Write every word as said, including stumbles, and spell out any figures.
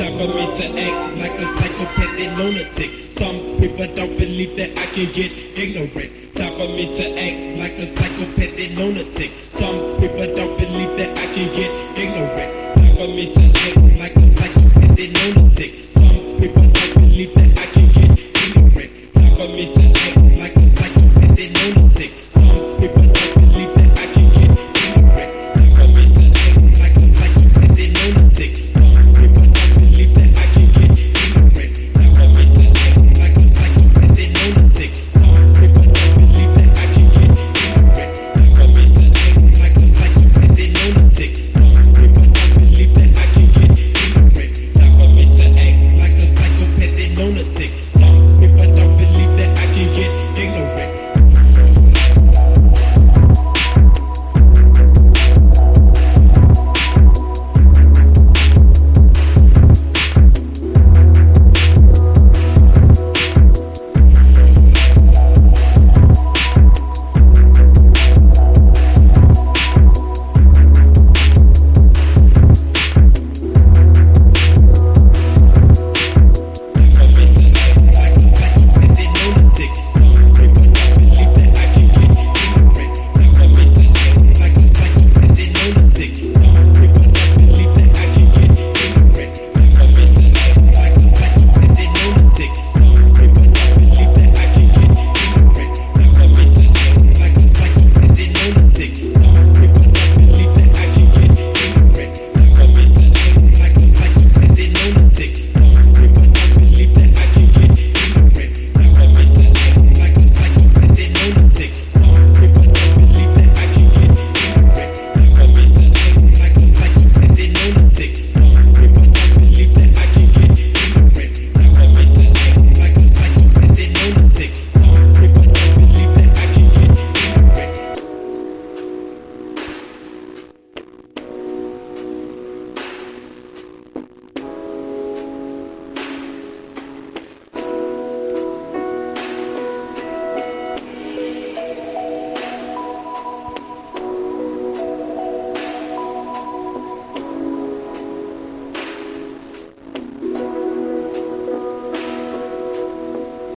Time for me to act like a psychopathic lunatic. Some people don't believe that I can get ignorant. Time for me to act like a psychopathic lunatic. Some people don't believe that I can get ignorant. Time for me to act like a psychopathic lunatic. Some people don't